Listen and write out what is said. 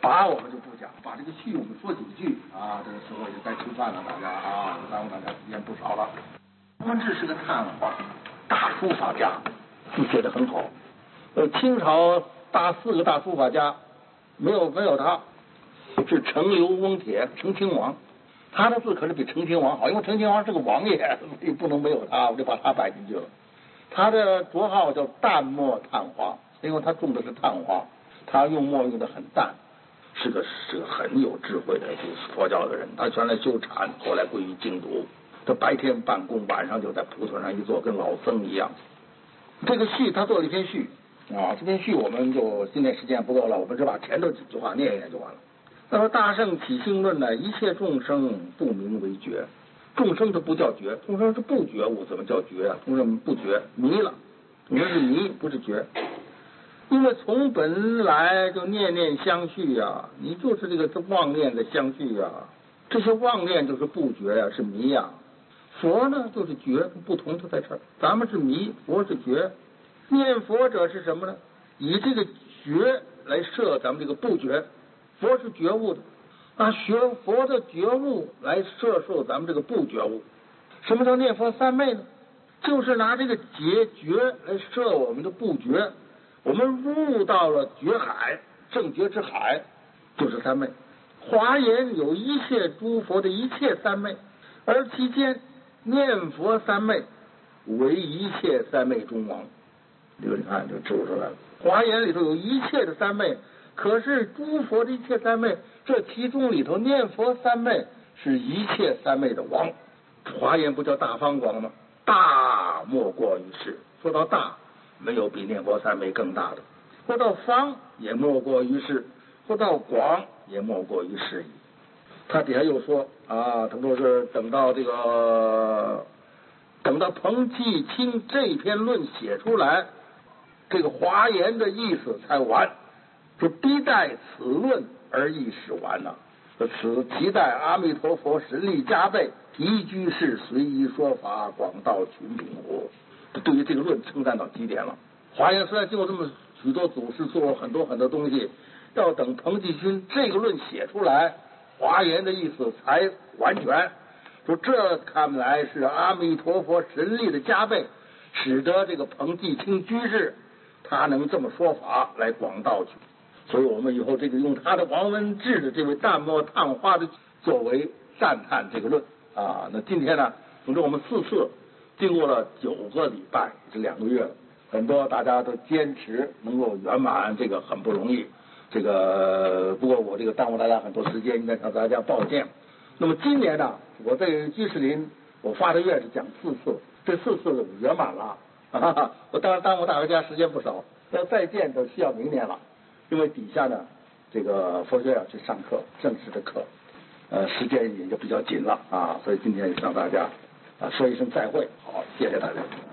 法我们就不讲，把这个序我们说几句啊。这个时候也该吃饭了，大家啊，耽误大家时间不少了。王文志是个探花，大书法家，字写得很好。清朝4个大书法家，没有他，是程刘翁铁程亲王。他的字可是比程亲王好，因为程亲王是个王爷，所以不能没有他，我就把他摆进去了。他的绰号叫淡墨探花，因为他种的是探花，他用墨用的很淡，是个很有智慧的佛教的人。他原来修禅，后来归于净土。他白天办公，晚上就在蒲团上一坐，跟老僧一样。这个序他做了一篇序啊，这篇序我们就今天时间不够了，我们只把前头几句话念一念就完了。那么大圣起性论呢，一切众生不明为觉，众生它不叫觉，众生是不觉悟，怎么叫觉啊？众生不觉，迷了，众生是迷，不是觉。因为从本来就念念相续啊，你就是这个妄念的相续啊，这些妄念就是不觉呀，是迷呀。佛呢就是觉，不同就在这儿，咱们是迷，佛是觉。念佛者是什么呢？以这个觉来摄咱们这个不觉，佛是觉悟的，佛的觉悟来摄受咱们这个不觉悟。什么叫念佛三昧呢？就是拿这个觉来摄我们的不觉，我们入到了觉海，正觉之海，就是三昧。华严有一切诸佛的一切三昧，而其间念佛三昧为一切三昧中王。这个你看就指出来了，华严里头有一切的三昧，可是诸佛的一切三昧，这其中里头念佛三昧是一切三昧的王。华严不叫大方广吗？大莫过于世。说到大，没有比念佛三昧更大的；说到方，也莫过于世；说到广，也莫过于世矣。他底下又说啊，他说是等到彭季清这篇论写出来，这个华严的意思才完，说必待此论而意始完呐。此期待阿弥陀佛神力加倍，提居士随意说法，广道群品乎？对于这个论称赞到极点了。华严虽然经过这么许多祖师做了很多东西，要等彭季清这个论写出来，华严的意思才完全。说这看来是阿弥陀佛神力的加倍，使得这个彭季清居士他能这么说法来广道去。所以我们以后这个用他的王文志的这位淡墨探花的作为赞叹这个论啊。那今天呢，总之我们4次经过了9个礼拜，这2个月了，很多大家都坚持能够圆满，这个很不容易。这个不过我这个耽误大家很多时间，应该向大家抱歉。那么今年呢，我在居士林我发的愿是讲4次，这4次圆满了啊。我当然耽误大家时间不少，要再见都需要明年了。因为底下呢，这个佛学要去上课，正式的课，时间也就比较紧了啊，所以今天向大家说一声再会，好，谢谢大家。